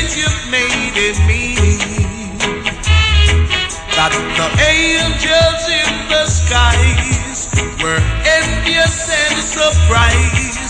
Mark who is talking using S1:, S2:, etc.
S1: things you've made in me. That the angels in the skies were envious and surprised